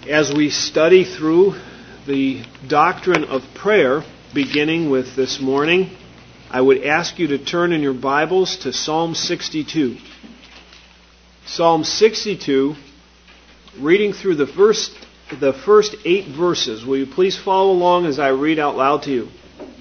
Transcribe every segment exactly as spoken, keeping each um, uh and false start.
As we study through the doctrine of prayer, beginning with this morning, I would ask you to turn in your Bibles to Psalm sixty-two. Psalm sixty-two, reading through the first, the first eight verses. Will you please follow along as I read out loud to you?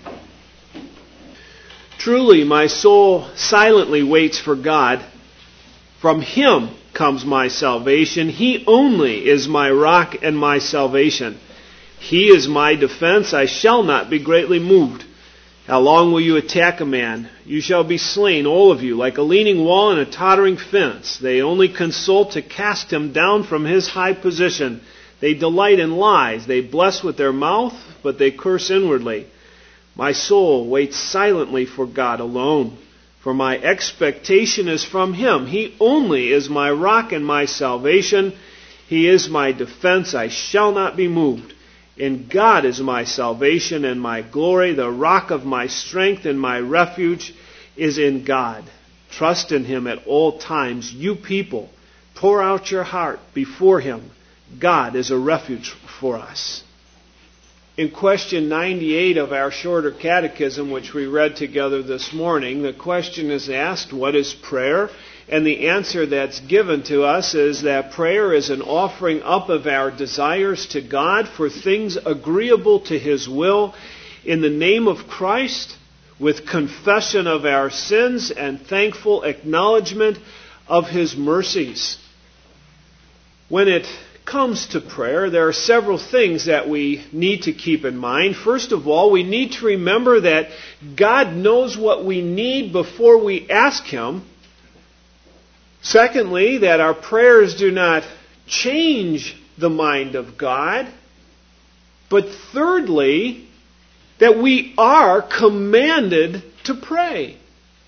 Truly, my soul silently waits for God. From Him comes my salvation. He only is my rock and my salvation. He is my defense. I shall not be greatly moved. How long will you attack a man? You shall be slain, all of you, like a leaning wall and a tottering fence. They only consult to cast him down from his high position. They delight in lies. They bless with their mouth, but they curse inwardly. My soul waits silently for God alone. For my expectation is from Him. He only is my rock and my salvation. He is my defense. I shall not be moved. In God is my salvation and my glory. The rock of my strength and my refuge is in God. Trust in Him at all times. You people, pour out your heart before Him. God is a refuge for us. In question ninety-eight of our shorter catechism, which we read together this morning, the question is asked, what is prayer? And the answer that's given to us is that prayer is an offering up of our desires to God for things agreeable to His will in the name of Christ, with confession of our sins and thankful acknowledgement of His mercies. When it comes to prayer, there are several things that we need to keep in mind. First of all, we need to remember that God knows what we need before we ask Him. Secondly, that our prayers do not change the mind of God. But thirdly, that we are commanded to pray.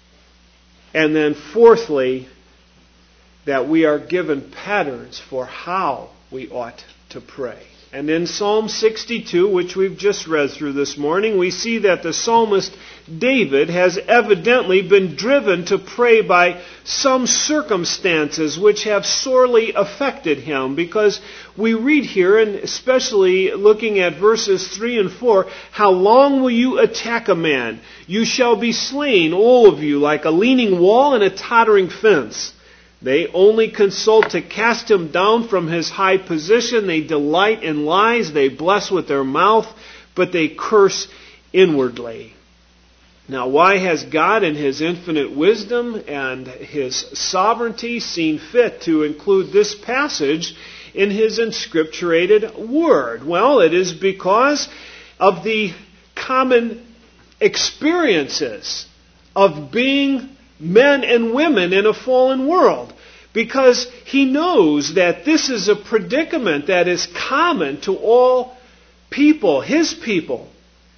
And then fourthly, that we are given patterns for how we ought to pray. And in Psalm sixty-two, which we've just read through this morning, we see that the psalmist David has evidently been driven to pray by some circumstances which have sorely affected him, because we read here, and especially looking at verses three and four, how long will you attack a man? You shall be slain, all of you, like a leaning wall and a tottering fence. They only consult to cast him down from his high position. They delight in lies. They bless with their mouth, but they curse inwardly. Now, why has God in His infinite wisdom and His sovereignty seen fit to include this passage in His inscripturated Word? Well, it is because of the common experiences of being men and women in a fallen world, because He knows that this is a predicament that is common to all people, His people.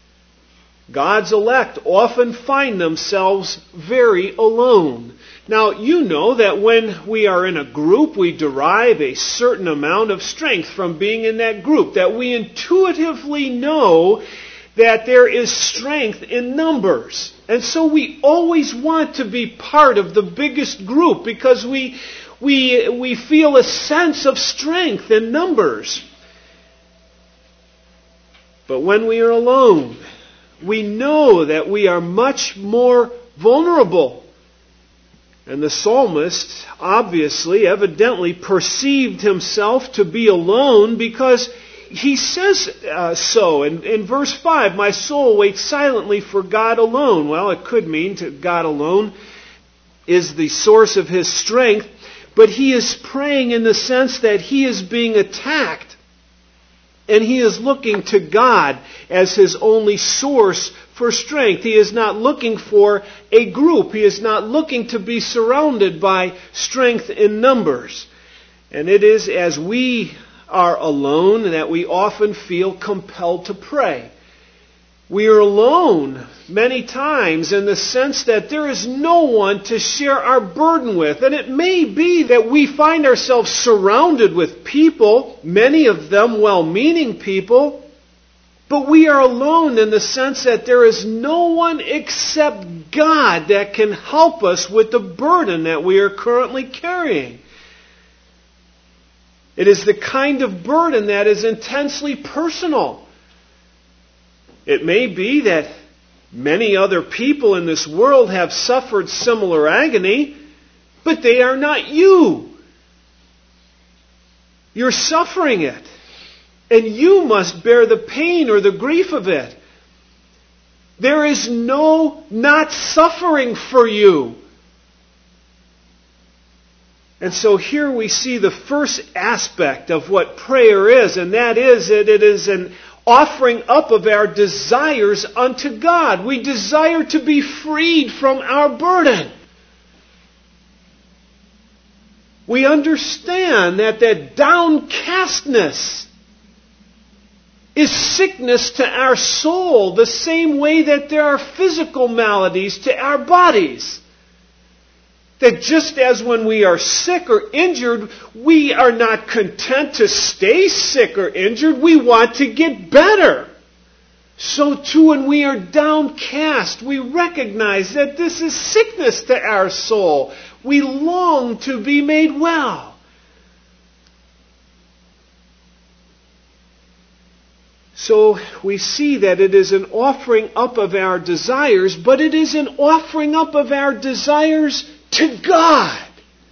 God's elect often find themselves very alone. Now, you know that when we are in a group, we derive a certain amount of strength from being in that group, that we intuitively know that there is strength in numbers. And so we always want to be part of the biggest group because we, we, we feel a sense of strength in numbers. But when we are alone, we know that we are much more vulnerable. And the psalmist obviously, evidently perceived himself to be alone, because he says uh, so in, in verse five, my soul waits silently for God alone. Well, it could mean to God alone is the source of his strength, but he is praying in the sense that he is being attacked, and he is looking to God as his only source for strength. He is not looking for a group. He is not looking to be surrounded by strength in numbers. And it is as we are alone that we often feel compelled to pray. We are alone many times in the sense that there is no one to share our burden with. And it may be that we find ourselves surrounded with people, many of them well-meaning people, but we are alone in the sense that there is no one except God that can help us with the burden that we are currently carrying. It is the kind of burden that is intensely personal. It may be that many other people in this world have suffered similar agony, but they are not you. You're suffering it, and you must bear the pain or the grief of it. There is no not suffering for you. And so here we see the first aspect of what prayer is, and that is that it is an offering up of our desires unto God. We desire to be freed from our burden. We understand that that downcastness is sickness to our soul, the same way that there are physical maladies to our bodies. That just as when we are sick or injured, we are not content to stay sick or injured. We want to get better. So too when we are downcast, we recognize that this is sickness to our soul. We long to be made well. So we see that it is an offering up of our desires, but it is an offering up of our desires to God.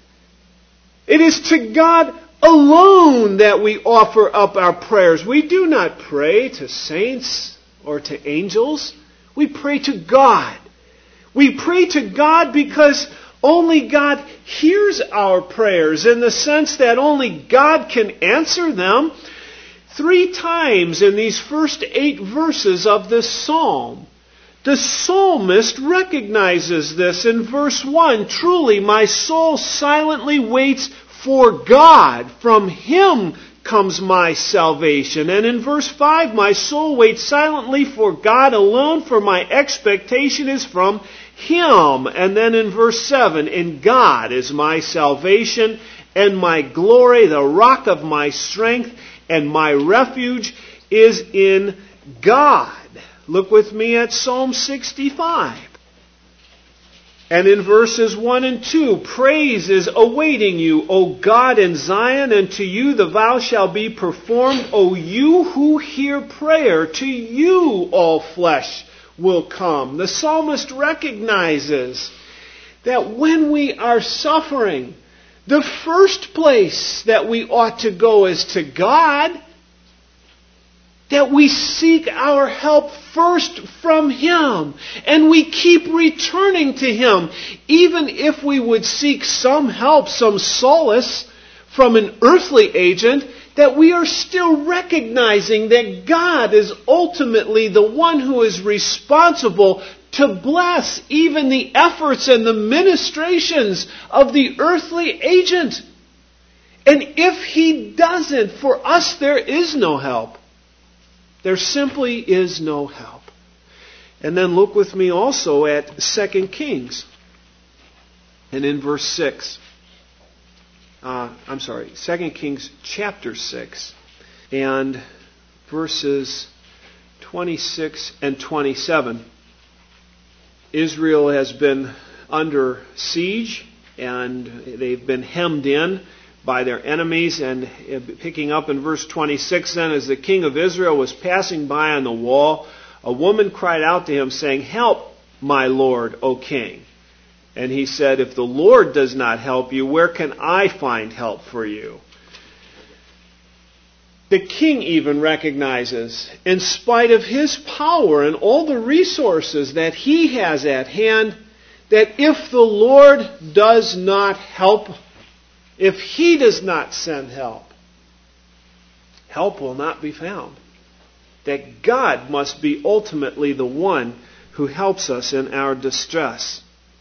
It is to God alone that we offer up our prayers. We do not pray to saints or to angels. We pray to God. We pray to God because only God hears our prayers, in the sense that only God can answer them. Three times in these first eight verses of this psalm, the psalmist recognizes this in verse one. Truly, my soul silently waits for God. From Him comes my salvation. And in verse five, my soul waits silently for God alone, for my expectation is from Him. And then in verse seven, in God is my salvation and my glory, the rock of my strength, and my refuge is in God. Look with me at Psalm sixty-five. And in verses one and two, praise is awaiting you, O God in Zion, and to you the vow shall be performed. O you who hear prayer, to you all flesh will come. The psalmist recognizes that when we are suffering, the first place that we ought to go is to God. That we seek our help first from Him. And we keep returning to Him. Even if we would seek some help, some solace from an earthly agent, that we are still recognizing that God is ultimately the one who is responsible to bless even the efforts and the ministrations of the earthly agent. And if He doesn't, for us there is no help. There simply is no help. And then look with me also at Second Kings. And in verse six. Uh, I'm sorry, Second Kings chapter six. And verses twenty-six and twenty-seven. Israel has been under siege, and they've been hemmed in by their enemies. And picking up in verse twenty-six, then, as the king of Israel was passing by on the wall, a woman cried out to him, saying, "Help, my lord, O king." And he said, "If the Lord does not help you, where can I find help for you?" The king even recognizes, in spite of his power and all the resources that he has at hand, that if the Lord does not help, if He does not send help, help will not be found. That God must be ultimately the one who helps us in our distress.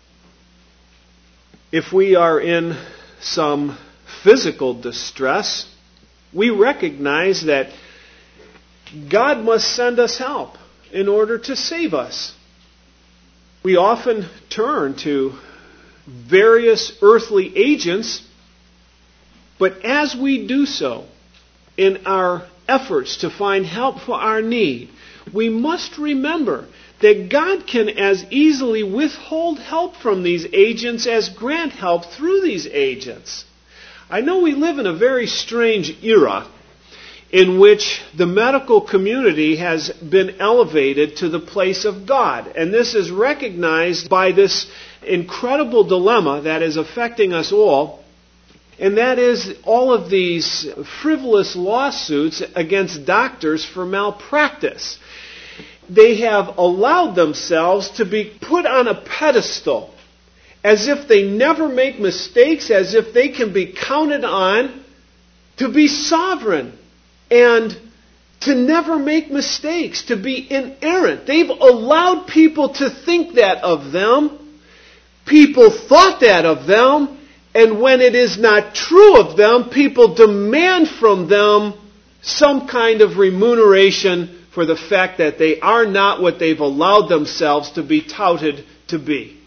If we are in some physical distress, we recognize that God must send us help in order to save us. We often turn to various earthly agents, but as we do so, in our efforts to find help for our need, we must remember that God can as easily withhold help from these agents as grant help through these agents. I know we live in a very strange era in which the medical community has been elevated to the place of God. And this is recognized by this incredible dilemma that is affecting us all, and that is all of these frivolous lawsuits against doctors for malpractice. They have allowed themselves to be put on a pedestal as if they never make mistakes, as if they can be counted on to be sovereign and to never make mistakes, to be inerrant. They've allowed people to think that of them. People thought that of them. And when it is not true of them, people demand from them some kind of remuneration for the fact that they are not what they've allowed themselves to be touted to be.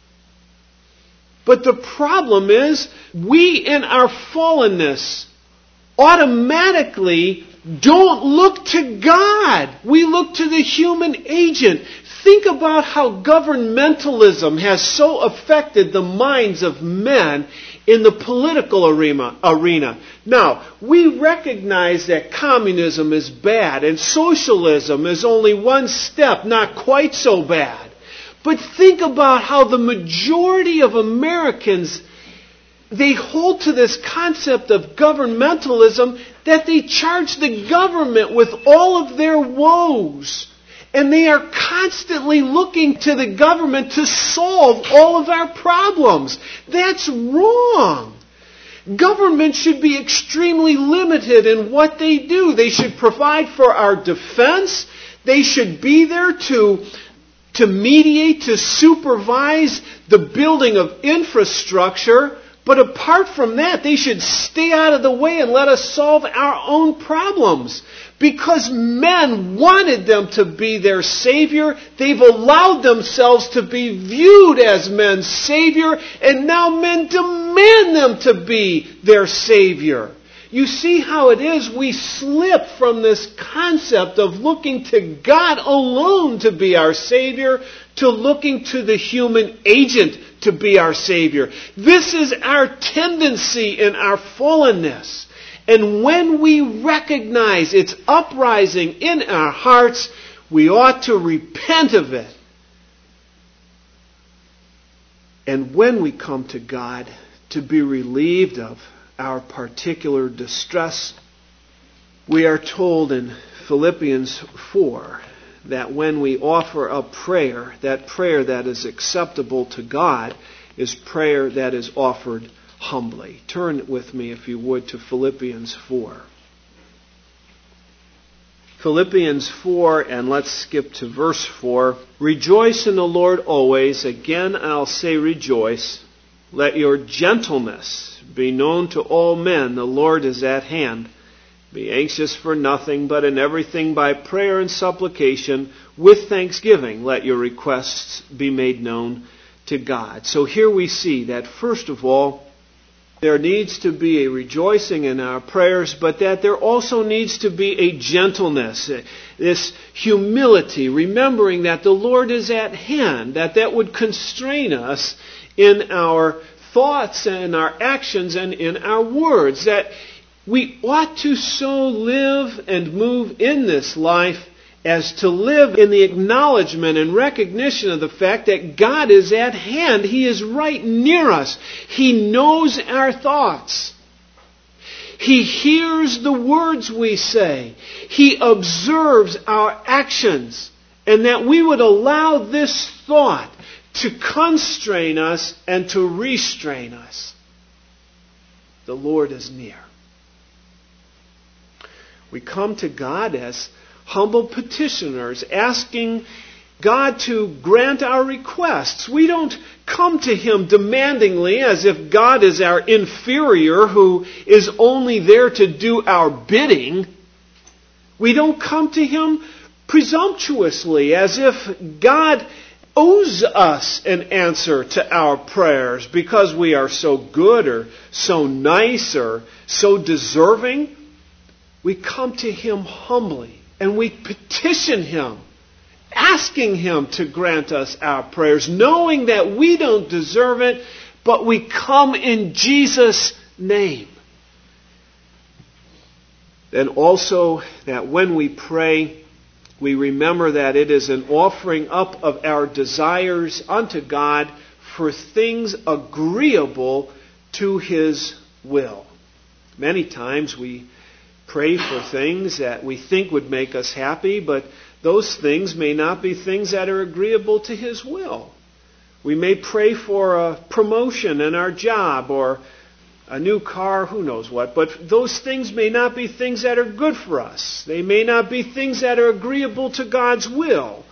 But the problem is, we in our fallenness automatically don't look to God. We look to the human agent. Think about how governmentalism has so affected the minds of men in the political arena. arena. Now, we recognize that communism is bad and socialism is only one step, not quite so bad. But think about how the majority of Americans, they hold to this concept of governmentalism that they charge the government with all of their woes. And they are constantly looking to the government to solve all of our problems. That's wrong. Government should be extremely limited in what they do. They should provide for our defense. They should be there to, to mediate, to supervise the building of infrastructure. But apart from that, they should stay out of the way and let us solve our own problems. Because men wanted them to be their Savior, they've allowed themselves to be viewed as men's Savior, and now men demand them to be their Savior. You see how it is we slip from this concept of looking to God alone to be our Savior to looking to the human agent to be our Savior. This is our tendency in our fallenness. And when we recognize its uprising in our hearts, we ought to repent of it. And when we come to God to be relieved of our particular distress, we are told in Philippians four that when we offer a prayer, that prayer that is acceptable to God is prayer that is offered humbly. Turn with me, if you would, to Philippians four. Philippians four, and let's skip to verse four. Rejoice in the Lord always. Again, I'll say rejoice. Let your gentleness be known to all men. The Lord is at hand. Be anxious for nothing, but in everything by prayer and supplication, with thanksgiving, let your requests be made known to God. So here we see that, first of all, there needs to be a rejoicing in our prayers, but that there also needs to be a gentleness, this humility, remembering that the Lord is at hand, that that would constrain us in our thoughts and our actions and in our words, that we ought to so live and move in this life as to live in the acknowledgement and recognition of the fact that God is at hand. He is right near us. He knows our thoughts. He hears the words we say. He observes our actions. And that we would allow this thought to constrain us and to restrain us. The Lord is near. We come to God as humble petitioners, asking God to grant our requests. We don't come to Him demandingly as if God is our inferior who is only there to do our bidding. We don't come to Him presumptuously as if God owes us an answer to our prayers because we are so good or so nice or so deserving. We come to Him humbly and we petition Him, asking Him to grant us our prayers, knowing that we don't deserve it, but we come in Jesus' name. then also that when we pray, we remember that it is an offering up of our desires unto God for things agreeable to His will. Many times we pray for things that we think would make us happy, but those things may not be things that are agreeable to His will. We may pray for a promotion in our job or a new car, who knows what, but those things may not be things that are good for us. They may not be things that are agreeable to God's will.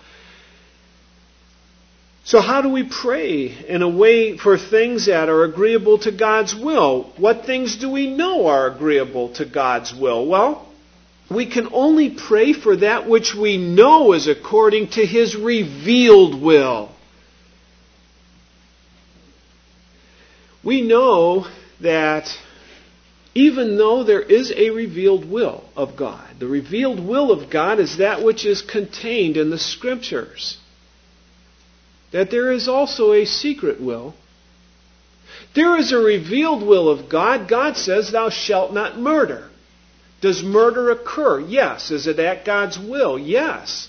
So how do we pray in a way for things that are agreeable to God's will? What things do we know are agreeable to God's will? Well, we can only pray for that which we know is according to His revealed will. We know that even though there is a revealed will of God, the revealed will of God is that which is contained in the Scriptures, that there is also a secret will. There is a revealed will of God. God says, "Thou shalt not murder." Does murder occur? Yes. Is it at God's will? Yes.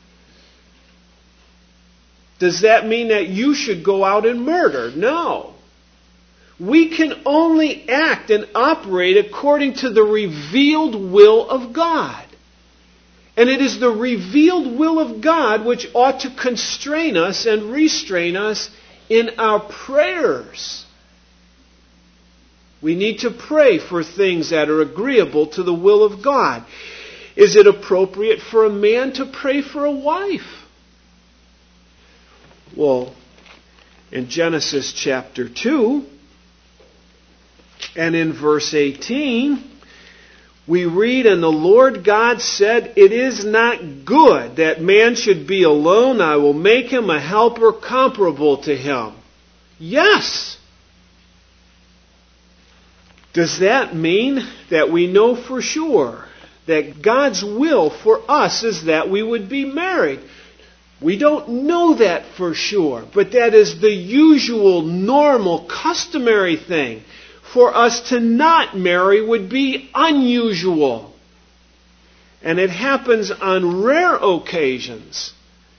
Does that mean that you should go out and murder? No. We can only act and operate according to the revealed will of God. And it is the revealed will of God which ought to constrain us and restrain us in our prayers. We need to pray for things that are agreeable to the will of God. Is it appropriate for a man to pray for a wife? Well, in Genesis chapter two, and in verse eighteen, we read, "And the Lord God said, It is not good that man should be alone. I will make him a helper comparable to him." Yes! Does that mean that we know for sure that God's will for us is that we would be married? We don't know that for sure, but that is the usual, normal, customary thing. For us to not marry would be unusual. And it happens on rare occasions.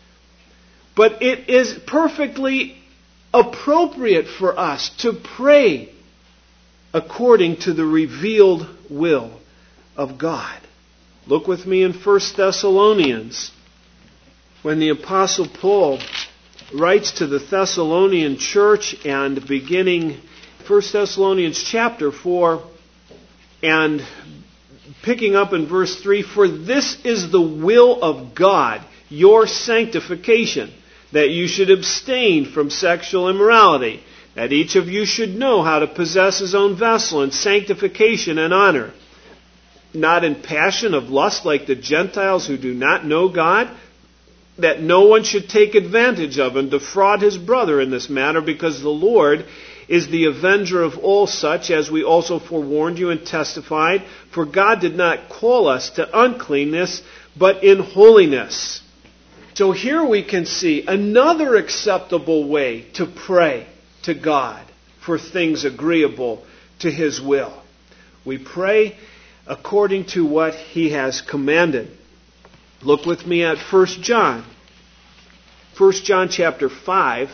But it is perfectly appropriate for us to pray according to the revealed will of God. Look with me in First Thessalonians. When the Apostle Paul writes to the Thessalonian church, and beginning First Thessalonians chapter four, and picking up in verse three, "For this is the will of God, your sanctification, that you should abstain from sexual immorality, that each of you should know how to possess his own vessel in sanctification and honor, not in passion of lust like the Gentiles who do not know God, that no one should take advantage of and defraud his brother in this matter, because the Lord is the avenger of all such, as we also forewarned you and testified. For God did not call us to uncleanness, but in holiness." So here we can see another acceptable way to pray to God for things agreeable to His will. We pray according to what He has commanded. Look with me at First John. First John chapter five.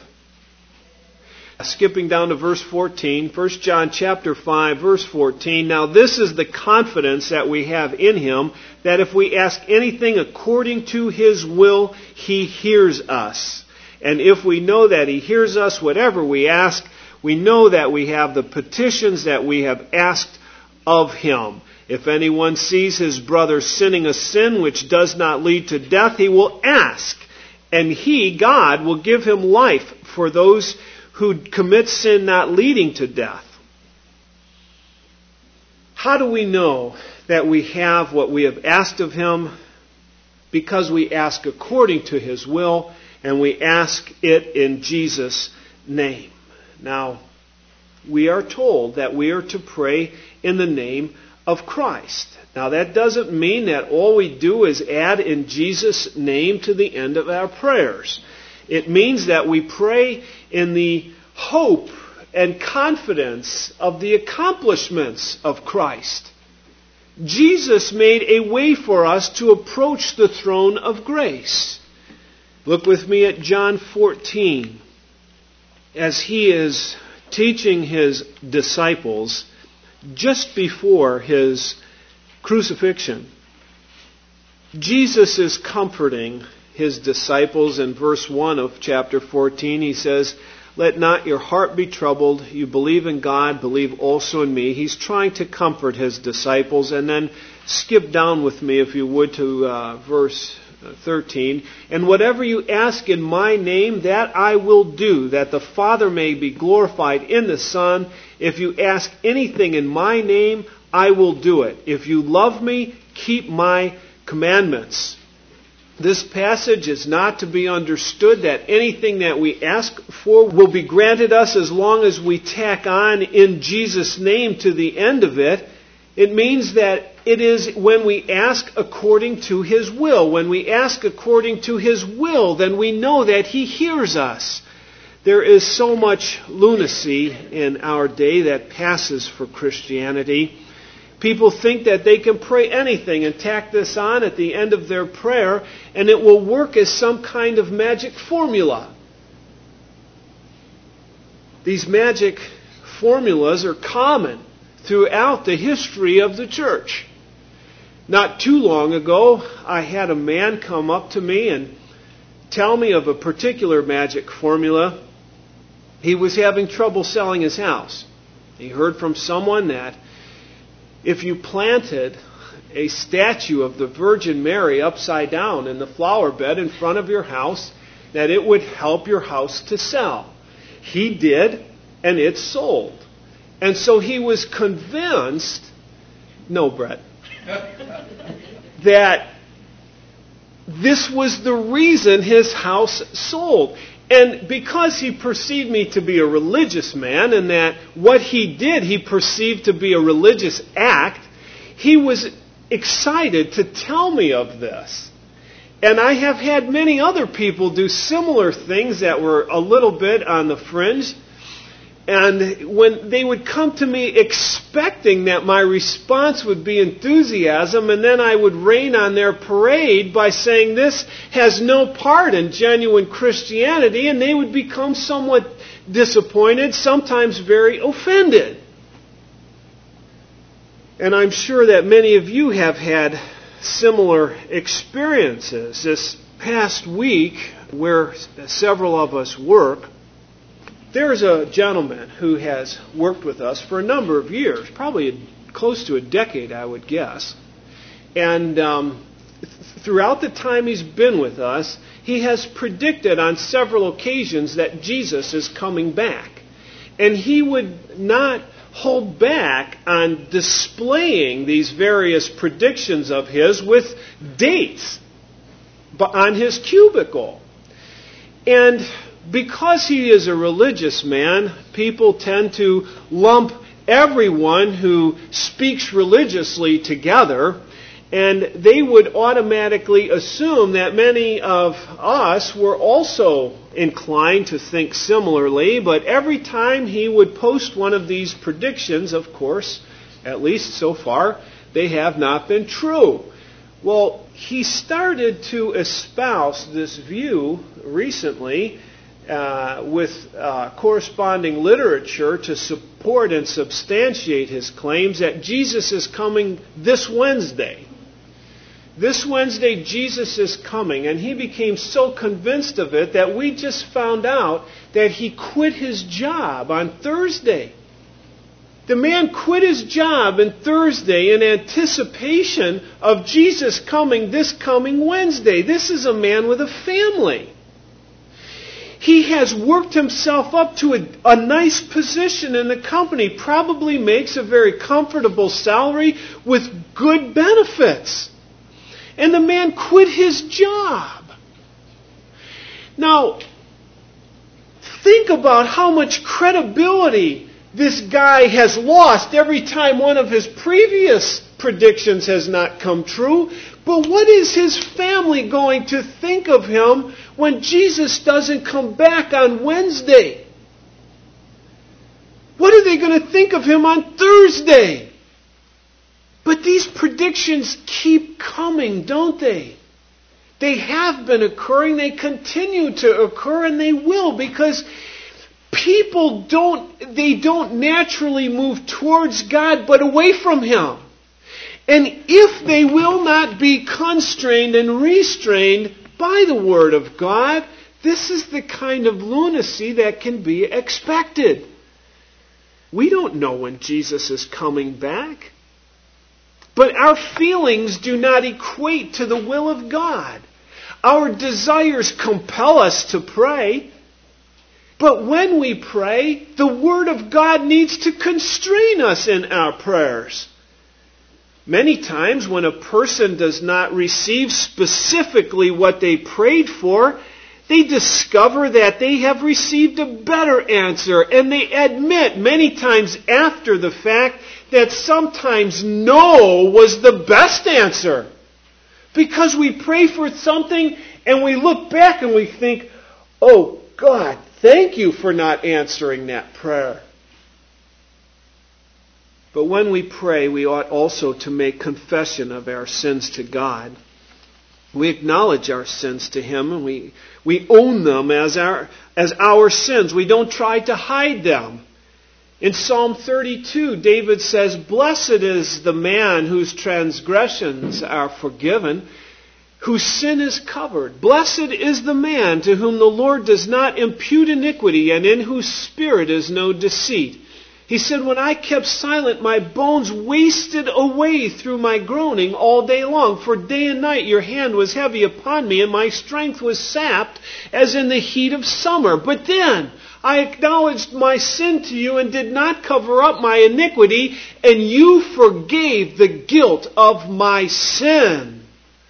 Skipping down to verse fourteen, First John chapter five, verse fourteen. "Now this is the confidence that we have in Him, that if we ask anything according to His will, He hears us. And if we know that He hears us, whatever we ask, we know that we have the petitions that we have asked of Him. If anyone sees his brother sinning a sin which does not lead to death, he will ask, and He, God, will give him life for those who commit sin not leading to death." How do we know that we have what we have asked of Him? Because we ask according to His will, and we ask it in Jesus' name. Now, we are told that we are to pray in the name of Christ. Now, that doesn't mean that all we do is add in Jesus' name to the end of our prayers. It means that we pray in the hope and confidence of the accomplishments of Christ. Jesus made a way for us to approach the throne of grace. Look with me at John fourteen. As he is teaching his disciples just before his crucifixion, Jesus is comforting his disciples. In verse one of chapter fourteen, he says, "Let not your heart be troubled. You believe in God, believe also in me." He's trying to comfort his disciples. And then skip down with me, if you would, to uh, verse thirteen. "And whatever you ask in my name, that I will do, that the Father may be glorified in the Son. If you ask anything in my name, I will do it. If you love me, keep my commandments." This passage is not to be understood that anything that we ask for will be granted us as long as we tack on "in Jesus' name" to the end of it. It means that it is when we ask according to His will. When we ask according to His will, then we know that He hears us. There is so much lunacy in our day that passes for Christianity. People think that they can pray anything and tack this on at the end of their prayer, and it will work as some kind of magic formula. These magic formulas are common throughout the history of the church. Not too long ago, I had a man come up to me and tell me of a particular magic formula. He was having trouble selling his house. He heard from someone that if you planted a statue of the Virgin Mary upside down in the flower bed in front of your house, that it would help your house to sell. He did, and it sold. And so he was convinced, no, Brett, that this was the reason his house sold. And because he perceived me to be a religious man, and that what he did he perceived to be a religious act, he was excited to tell me of this. And I have had many other people do similar things that were a little bit on the fringe. And when they would come to me expecting that my response would be enthusiasm, and then I would rain on their parade by saying this has no part in genuine Christianity, and they would become somewhat disappointed, sometimes very offended. And I'm sure that many of you have had similar experiences. This past week, where several of us work, there's a gentleman who has worked with us for a number of years, probably close to a decade, I would guess. And um, th- throughout the time he's been with us, he has predicted on several occasions that Jesus is coming back. And he would not hold back on displaying these various predictions of his with dates on his cubicle. And because he is a religious man, people tend to lump everyone who speaks religiously together, and they would automatically assume that many of us were also inclined to think similarly. But every time he would post one of these predictions, of course, at least so far, they have not been true. Well, he started to espouse this view recently Uh, with uh, corresponding literature to support and substantiate his claims that Jesus is coming this Wednesday. This Wednesday, Jesus is coming, and he became so convinced of it that we just found out that he quit his job on Thursday. The man quit his job on Thursday in anticipation of Jesus coming this coming Wednesday. This is a man with a family. He has worked himself up to a, a nice position in the company, probably makes a very comfortable salary with good benefits. And the man quit his job. Now, think about how much credibility this guy has lost every time one of his previous predictions has not come true. But what is his family going to think of him when Jesus doesn't come back on Wednesday? What are they going to think of him on Thursday? But these predictions keep coming, don't they? They have been occurring, they continue to occur, and they will, because people don't, they don't naturally move towards God, but away from Him. And if they will not be constrained and restrained by the Word of God, this is the kind of lunacy that can be expected. We don't know when Jesus is coming back. But our feelings do not equate to the will of God. Our desires compel us to pray. But when we pray, the Word of God needs to constrain us in our prayers. Many times when a person does not receive specifically what they prayed for, they discover that they have received a better answer, and they admit many times after the fact that sometimes no was the best answer. Because we pray for something and we look back and we think, oh God, thank you for not answering that prayer. But when we pray, we ought also to make confession of our sins to God. We acknowledge our sins to Him, and we, we own them as our, as our sins. We don't try to hide them. In Psalm thirty-two, David says, "Blessed is the man whose transgressions are forgiven, whose sin is covered. Blessed is the man to whom the Lord does not impute iniquity, and in whose spirit is no deceit." He said, "When I kept silent, my bones wasted away through my groaning all day long. For day and night your hand was heavy upon me, and my strength was sapped as in the heat of summer. But then I acknowledged my sin to you and did not cover up my iniquity, and you forgave the guilt of my sin."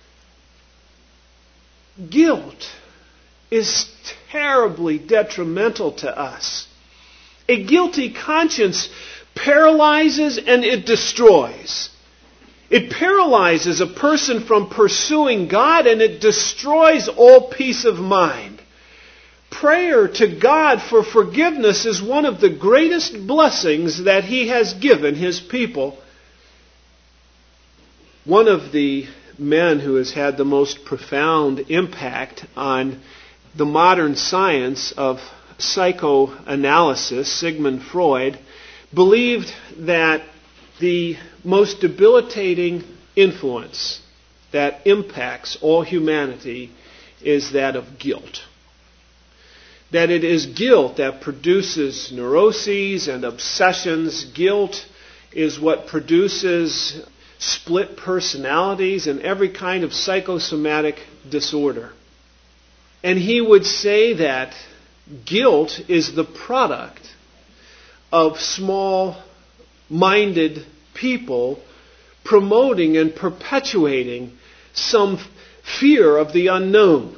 Guilt is terribly detrimental to us. A guilty conscience paralyzes and it destroys. It paralyzes a person from pursuing God, and it destroys all peace of mind. Prayer to God for forgiveness is one of the greatest blessings that He has given His people. One of the men who has had the most profound impact on the modern science of psychoanalysis, Sigmund Freud, believed that the most debilitating influence that impacts all humanity is that of guilt. That it is guilt that produces neuroses and obsessions. Guilt is what produces split personalities and every kind of psychosomatic disorder. And he would say that guilt is the product of small-minded people promoting and perpetuating some fear of the unknown.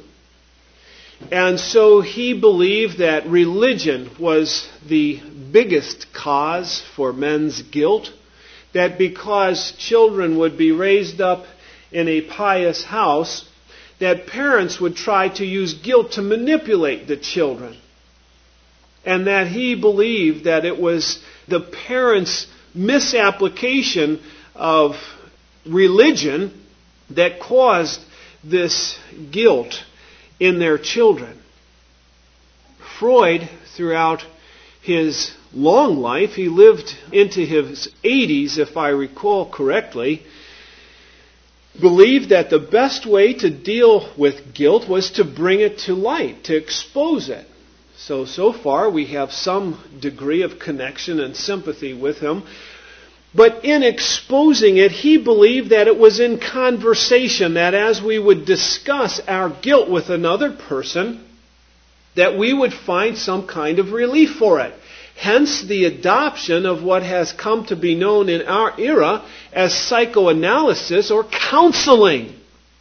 And so he believed that religion was the biggest cause for men's guilt, that because children would be raised up in a pious house, that parents would try to use guilt to manipulate the children. And that he believed that it was the parents' misapplication of religion that caused this guilt in their children. Freud, throughout his long life, he lived into his eighties, if I recall correctly, believed that the best way to deal with guilt was to bring it to light, to expose it. So, so far we have some degree of connection and sympathy with him. But in exposing it, he believed that it was in conversation, that as we would discuss our guilt with another person, that we would find some kind of relief for it. Hence the adoption of what has come to be known in our era as psychoanalysis or counseling.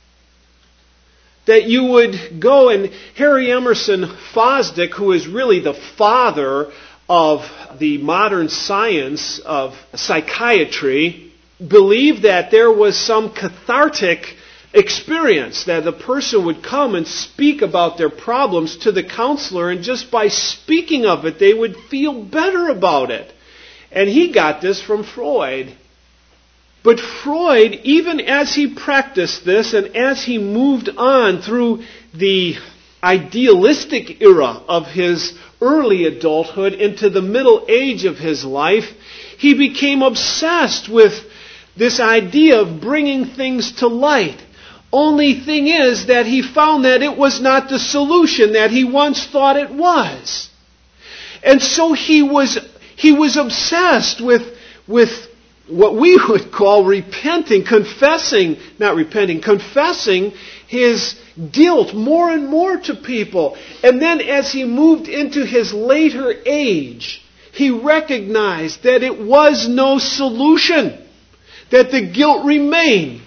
That you would go, and Harry Emerson Fosdick, who is really the father of the modern science of psychiatry, believed that there was some cathartic experience, that the person would come and speak about their problems to the counselor, and just by speaking of it, they would feel better about it. And he got this from Freud. But Freud, even as he practiced this and as he moved on through the idealistic era of his early adulthood into the middle age of his life, he became obsessed with this idea of bringing things to light. Only thing is that he found that it was not the solution that he once thought it was. And so he was he was obsessed with with what we would call repenting, confessing, not repenting, confessing his guilt more and more to people. And then as he moved into his later age, he recognized that it was no solution, that the guilt remained.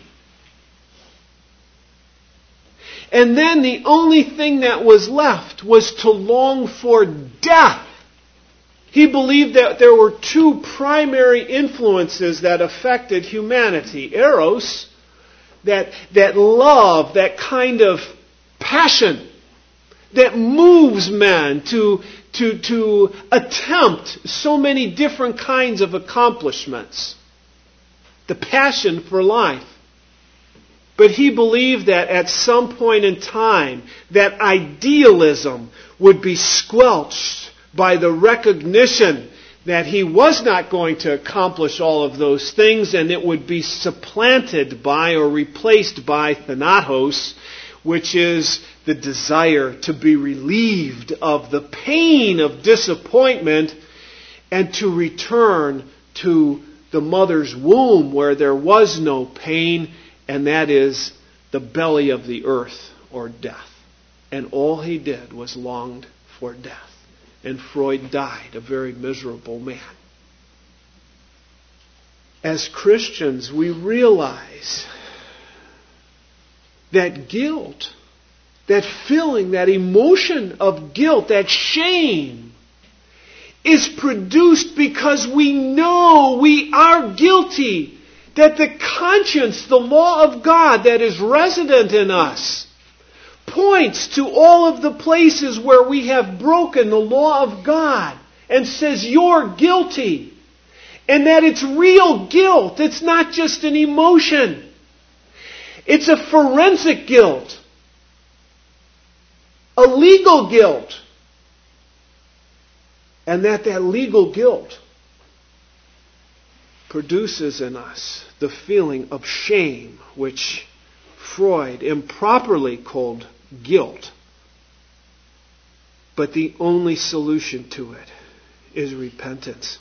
And then the only thing that was left was to long for death. He believed that there were two primary influences that affected humanity. Eros, that, that love, that kind of passion that moves men to, to, to attempt so many different kinds of accomplishments. The passion for life. But he believed that at some point in time, that idealism would be squelched by the recognition that he was not going to accomplish all of those things, and it would be supplanted by or replaced by thanatos, which is the desire to be relieved of the pain of disappointment and to return to the mother's womb where there was no pain, and that is the belly of the earth, or death. And all he did was longed for death. And Freud died a very miserable man. As Christians, we realize that guilt, that feeling, that emotion of guilt, that shame, is produced because we know we are guilty. That the conscience, the law of God that is resident in us, points to all of the places where we have broken the law of God and says, you're guilty. And that it's real guilt. It's not just an emotion. It's a forensic guilt. A legal guilt. And that that legal guilt produces in us the feeling of shame, which Freud improperly called guilt. But the only solution to it is repentance.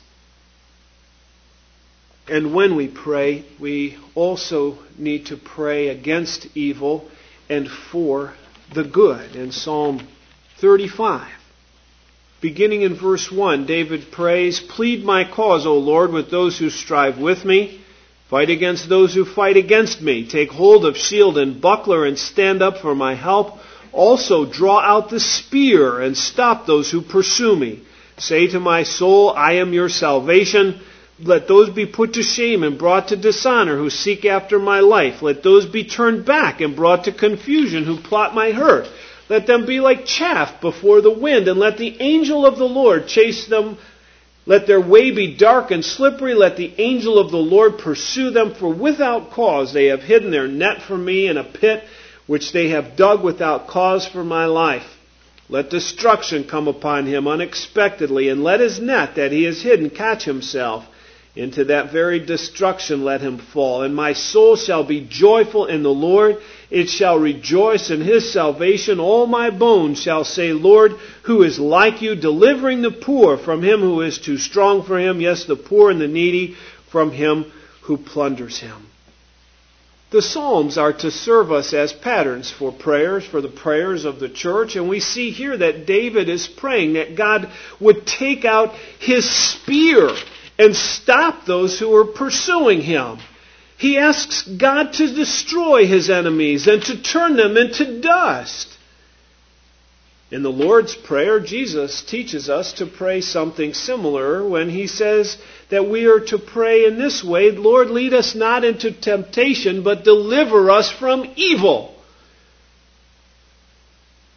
And when we pray, we also need to pray against evil and for the good. In Psalm thirty-five, beginning in verse one, David prays, "Plead my cause, O Lord, with those who strive with me. Fight against those who fight against me. Take hold of shield and buckler and stand up for my help. Also draw out the spear and stop those who pursue me. Say to my soul, I am your salvation. Let those be put to shame and brought to dishonor who seek after my life. Let those be turned back and brought to confusion who plot my hurt. Let them be like chaff before the wind, and let the angel of the Lord chase them. Let their way be dark and slippery. Let the angel of the Lord pursue them, for without cause they have hidden their net for me in a pit which they have dug without cause for my life. Let destruction come upon him unexpectedly, and let his net that he has hidden catch himself. Into that very destruction let him fall. And my soul shall be joyful in the Lord. It shall rejoice in his salvation. All my bones shall say, Lord, who is like you, delivering the poor from him who is too strong for him, yes, the poor and the needy from him who plunders him." The Psalms are to serve us as patterns for prayers, for the prayers of the church. And we see here that David is praying that God would take out his spear and stop those who are pursuing him. He asks God to destroy his enemies and to turn them into dust. In the Lord's Prayer, Jesus teaches us to pray something similar when he says that we are to pray in this way, Lord, lead us not into temptation, but deliver us from evil.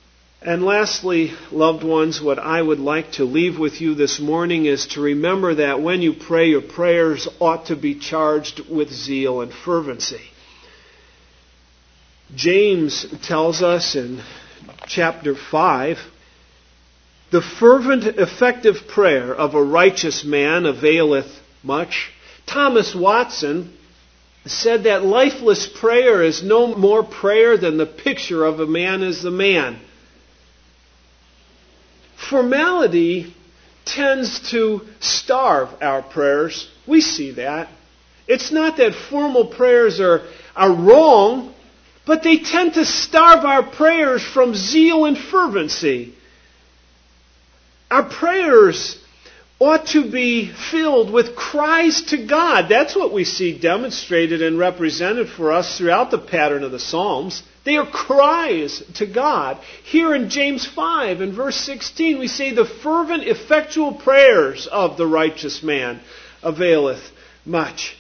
And lastly, loved ones, what I would like to leave with you this morning is to remember that when you pray, your prayers ought to be charged with zeal and fervency. James tells us in chapter five, the fervent, effective prayer of a righteous man availeth much. Thomas Watson said that lifeless prayer is no more prayer than the picture of a man is the man. Formality tends to starve our prayers. We see that. It's not that formal prayers are, are wrong, but they tend to starve our prayers from zeal and fervency. Our prayers ought to be filled with cries to God. That's what we see demonstrated and represented for us throughout the pattern of the Psalms. They are cries to God. Here in James five, in verse sixteen, we say, the fervent, effectual prayers of the righteous man availeth much.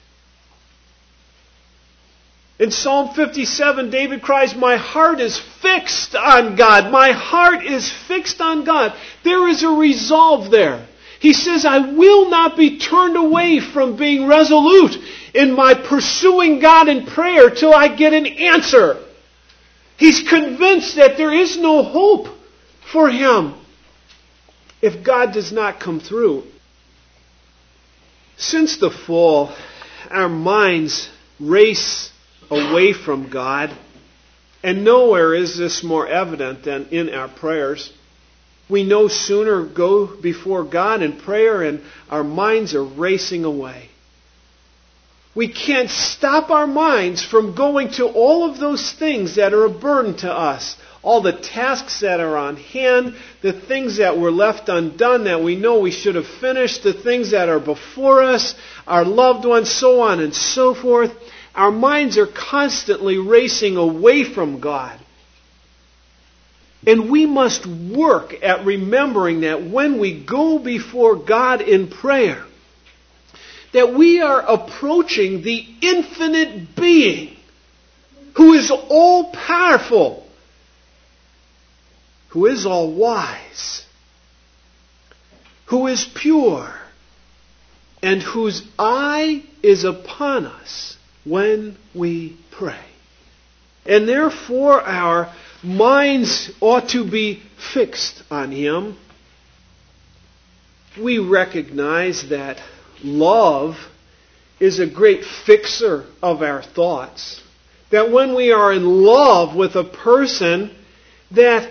In Psalm fifty-seven, David cries, my heart is fixed on God. My heart is fixed on God. There is a resolve there. He says, I will not be turned away from being resolute in my pursuing God in prayer till I get an answer. He's convinced that there is no hope for him if God does not come through. Since the fall, our minds race away from God, and nowhere is this more evident than in our prayers. We no sooner go before God in prayer and our minds are racing away. We can't stop our minds from going to all of those things that are a burden to us. All the tasks that are on hand, the things that were left undone that we know we should have finished, the things that are before us, our loved ones, so on and so forth. Our minds are constantly racing away from God. And we must work at remembering that when we go before God in prayer, that we are approaching the infinite being who is all-powerful, who is all-wise, who is pure, and whose eye is upon us when we pray. And therefore our minds ought to be fixed on Him. We recognize that love is a great fixer of our thoughts. That when we are in love with a person, that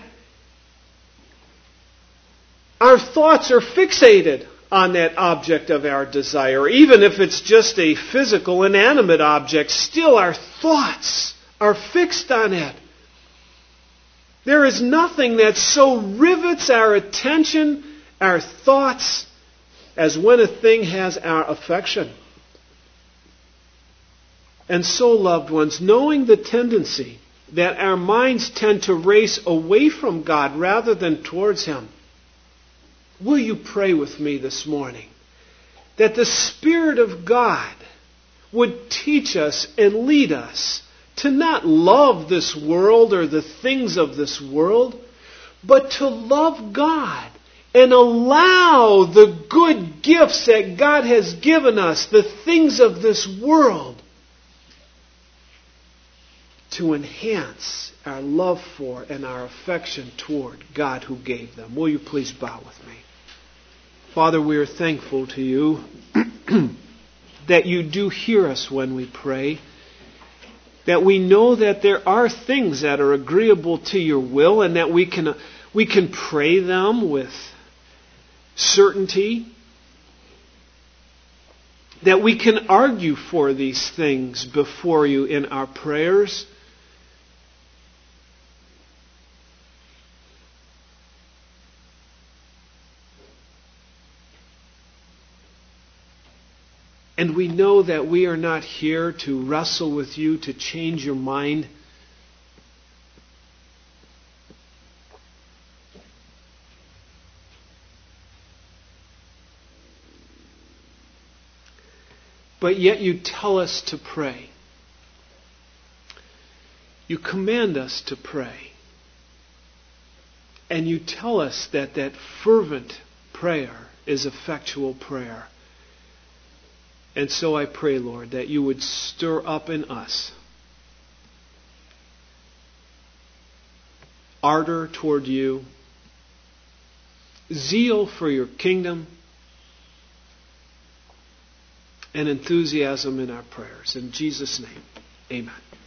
our thoughts are fixated on that object of our desire. Even if it's just a physical, inanimate object, still our thoughts are fixed on it. There is nothing that so rivets our attention, our thoughts, as when a thing has our affection. And so, loved ones, knowing the tendency that our minds tend to race away from God rather than towards Him, will you pray with me this morning that the Spirit of God would teach us and lead us to not love this world or the things of this world, but to love God and allow the good gifts that God has given us, the things of this world, to enhance our love for and our affection toward God who gave them. Will you please bow with me? Father, we are thankful to you that you do hear us when we pray, that we know that there are things that are agreeable to your will and that we can, we can pray them with certainty, that we can argue for these things before you in our prayers. And we know that we are not here to wrestle with you to change your mind. But yet you tell us to pray. You command us to pray. And you tell us that that fervent prayer is effectual prayer. And so I pray, Lord, that you would stir up in us ardor toward you, zeal for your kingdom, and enthusiasm in our prayers. In Jesus' name, amen.